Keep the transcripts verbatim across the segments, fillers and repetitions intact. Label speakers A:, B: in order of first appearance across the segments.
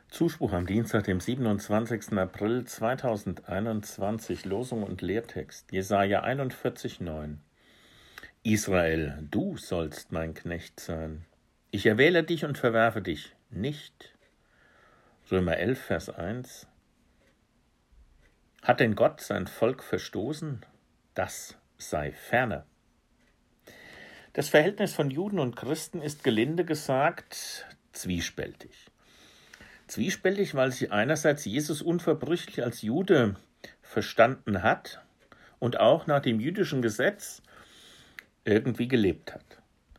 A: Zuspruch am Dienstag, dem siebenundzwanzigsten April zweitausendeinundzwanzig, Losung und Lehrtext, Jesaja einundvierzig, neun. Israel, du sollst mein Knecht sein. Ich erwähle dich und verwerfe dich nicht. Römer elf, Vers eins. Hat denn Gott sein Volk verstoßen? Das sei ferne. Das Verhältnis von Juden und Christen ist gelinde gesagt zwiespältig. Zwiespältig, weil sich einerseits Jesus unverbrüchlich als Jude verstanden hat und auch nach dem jüdischen Gesetz irgendwie gelebt hat.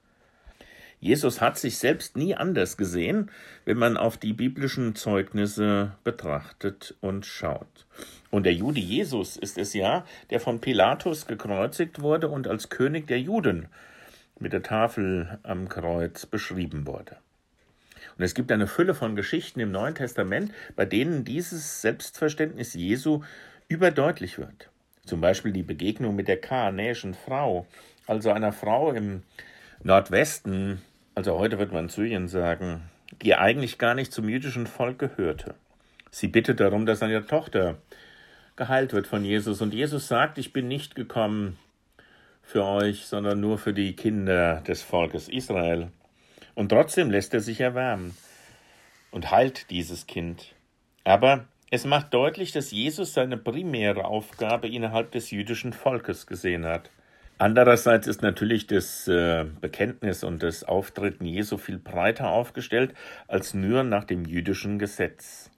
A: Jesus hat sich selbst nie anders gesehen, wenn man auf die biblischen Zeugnisse betrachtet und schaut. Und der Jude Jesus ist es ja, der von Pilatus gekreuzigt wurde und als König der Juden mit der Tafel am Kreuz beschrieben wurde. Und es gibt eine Fülle von Geschichten im Neuen Testament, bei denen dieses Selbstverständnis Jesu überdeutlich wird. Zum Beispiel die Begegnung mit der kanaanäischen Frau, also einer Frau im Nordwesten, also heute wird man Syrien sagen, die eigentlich gar nicht zum jüdischen Volk gehörte. Sie bittet darum, dass seine Tochter geheilt wird von Jesus. Und Jesus sagt, ich bin nicht gekommen für euch, sondern nur für die Kinder des Volkes Israel. Und trotzdem lässt er sich erwärmen und heilt dieses Kind. Aber es macht deutlich, dass Jesus seine primäre Aufgabe innerhalb des jüdischen Volkes gesehen hat. Andererseits ist natürlich das äh, Bekenntnis und das Auftreten Jesu viel breiter aufgestellt als nur nach dem jüdischen Gesetz.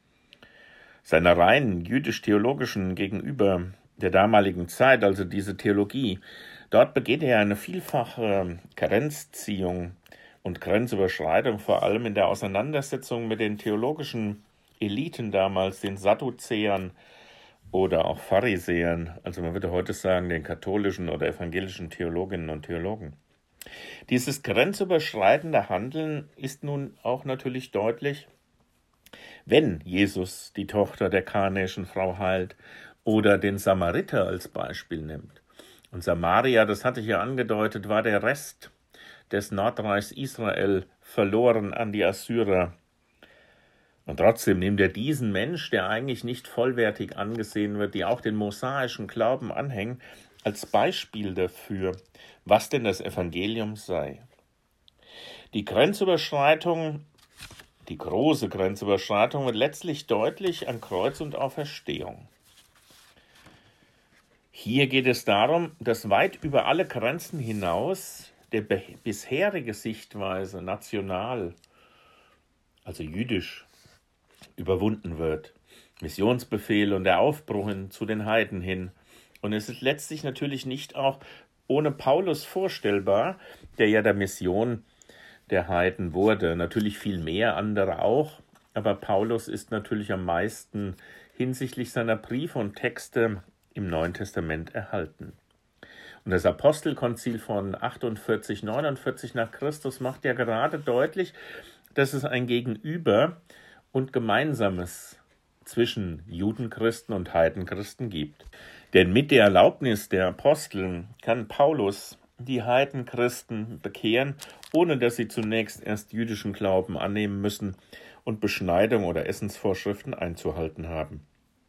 A: Seiner rein jüdisch-theologischen Gegenüber der damaligen Zeit, also diese Theologie, dort begeht er eine vielfache Grenzziehung und Grenzüberschreitung, vor allem in der Auseinandersetzung mit den theologischen Eliten damals, den Sadduzäern oder auch Pharisäern, also man würde heute sagen, den katholischen oder evangelischen Theologinnen und Theologen. Dieses grenzüberschreitende Handeln ist nun auch natürlich deutlich, wenn Jesus die Tochter der kanaanäischen Frau heilt oder den Samariter als Beispiel nimmt. Und Samaria, das hatte ich ja angedeutet, war der Rest des Nordreichs Israel verloren an die Assyrer. Und trotzdem nimmt er diesen Mensch, der eigentlich nicht vollwertig angesehen wird, die auch den mosaischen Glauben anhängen, als Beispiel dafür, was denn das Evangelium sei. Die Grenzüberschreitung, die große Grenzüberschreitung wird letztlich deutlich an Kreuz und Auferstehung. Hier geht es darum, dass weit über alle Grenzen hinaus der bisherige Sichtweise national, also jüdisch, überwunden wird. Missionsbefehl und der Aufbruch hin zu den Heiden hin. Und es ist letztlich natürlich nicht auch ohne Paulus vorstellbar, der ja der Mission der Heiden wurde. Natürlich viel mehr andere auch, aber Paulus ist natürlich am meisten hinsichtlich seiner Briefe und Texte im Neuen Testament erhalten. Und das Apostelkonzil von achtundvierzig, neunundvierzig nach Christus macht ja gerade deutlich, dass es ein Gegenüber und Gemeinsames zwischen Judenchristen und Heidenchristen gibt. Denn mit der Erlaubnis der Apostel kann Paulus die Heidenchristen bekehren, ohne dass sie zunächst erst jüdischen Glauben annehmen müssen und Beschneidung oder Essensvorschriften einzuhalten haben.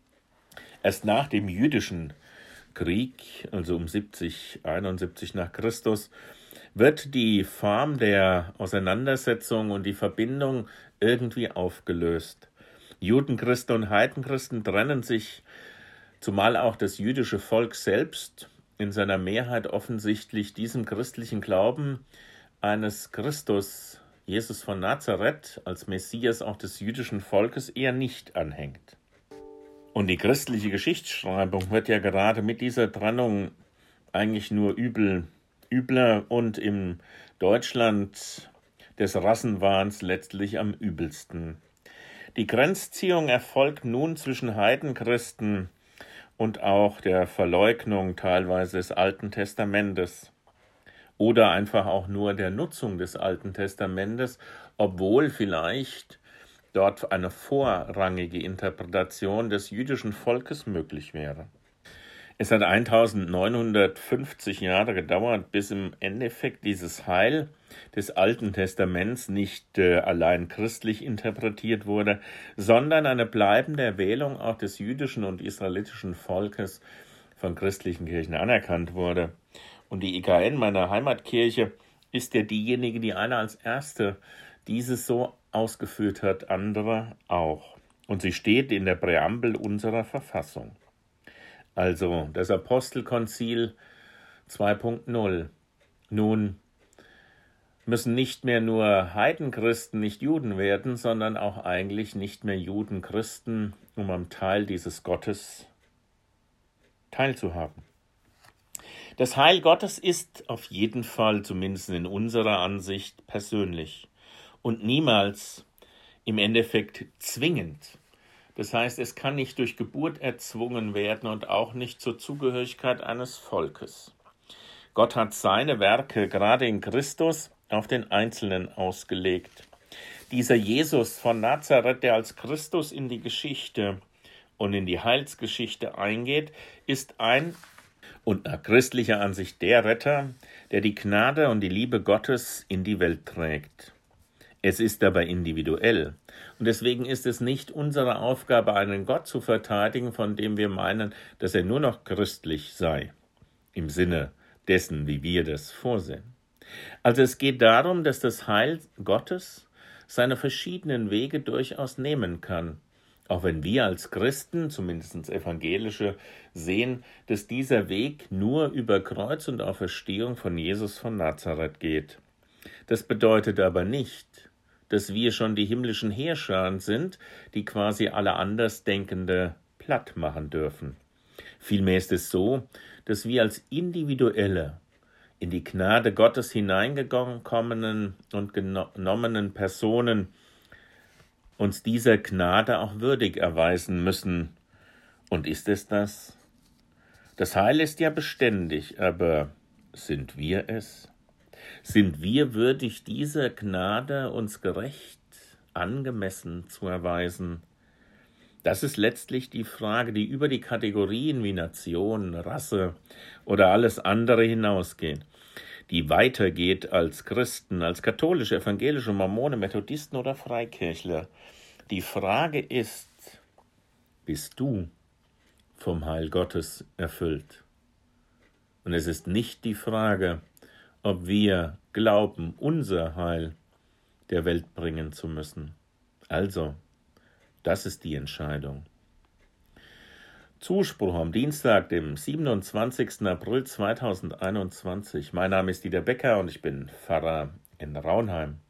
A: Erst nach dem jüdischen Krieg, also um siebzig, einundsiebzig nach Christus, wird die Form der Auseinandersetzung und die Verbindung irgendwie aufgelöst. Judenchristen und Heidenchristen trennen sich, zumal auch das jüdische Volk selbst in seiner Mehrheit offensichtlich diesem christlichen Glauben eines Christus, Jesus von Nazareth, als Messias auch des jüdischen Volkes eher nicht anhängt. Und die christliche Geschichtsschreibung wird ja gerade mit dieser Trennung eigentlich nur übel, übler und im Deutschland des Rassenwahns letztlich am übelsten. Die Grenzziehung erfolgt nun zwischen Heidenchristen und auch der Verleugnung teilweise des Alten Testamentes oder einfach auch nur der Nutzung des Alten Testamentes, obwohl vielleicht dort eine vorrangige Interpretation des jüdischen Volkes möglich wäre. Es hat eintausendneunhundertfünfzig Jahre gedauert, bis im Endeffekt dieses Heil des Alten Testaments nicht äh, allein christlich interpretiert wurde, sondern eine bleibende Erwählung auch des jüdischen und israelitischen Volkes von christlichen Kirchen anerkannt wurde. Und die I K N, meine Heimatkirche, ist ja diejenige, die einer als erste dieses so ausgeführt hat, andere auch. Und sie steht in der Präambel unserer Verfassung. Also das Apostelkonzil zwei Punkt null. Nun müssen nicht mehr nur Heidenchristen nicht Juden werden, sondern auch eigentlich nicht mehr Judenchristen, um am Teil dieses Gottes teilzuhaben. Das Heil Gottes ist auf jeden Fall, zumindest in unserer Ansicht, persönlich und niemals im Endeffekt zwingend. Das heißt, es kann nicht durch Geburt erzwungen werden und auch nicht zur Zugehörigkeit eines Volkes. Gott hat seine Werke gerade in Christus auf den Einzelnen ausgelegt. Dieser Jesus von Nazareth, der als Christus in die Geschichte und in die Heilsgeschichte eingeht, ist ein und nach christlicher Ansicht der Retter, der die Gnade und die Liebe Gottes in die Welt trägt. Es ist aber individuell. Und deswegen ist es nicht unsere Aufgabe, einen Gott zu verteidigen, von dem wir meinen, dass er nur noch christlich sei, im Sinne dessen, wie wir das vorsehen. Also es geht darum, dass das Heil Gottes seine verschiedenen Wege durchaus nehmen kann. Auch wenn wir als Christen, zumindest Evangelische, sehen, dass dieser Weg nur über Kreuz und Auferstehung von Jesus von Nazareth geht. Das bedeutet aber nicht, dass wir schon die himmlischen Heerscharen sind, die quasi alle Andersdenkende platt machen dürfen. Vielmehr ist es so, dass wir als individuelle, in die Gnade Gottes hineingekommenen und genommenen Personen uns dieser Gnade auch würdig erweisen müssen. Und ist es das? Das Heil ist ja beständig, aber sind wir es? Sind wir würdig, dieser Gnade uns gerecht, angemessen zu erweisen? Das ist letztlich die Frage, die über die Kategorien wie Nation, Rasse oder alles andere hinausgeht, die weitergeht als Christen, als katholische, evangelische, Mormone, Methodisten oder Freikirchler. Die Frage ist, bist du vom Heil Gottes erfüllt? Und es ist nicht die Frage, ob wir glauben, unser Heil der Welt bringen zu müssen. Also, das ist die Entscheidung. Zuspruch am Dienstag, dem siebenundzwanzigsten April zweitausendeinundzwanzig. Mein Name ist Dieter Becker und ich bin Pfarrer in Raunheim.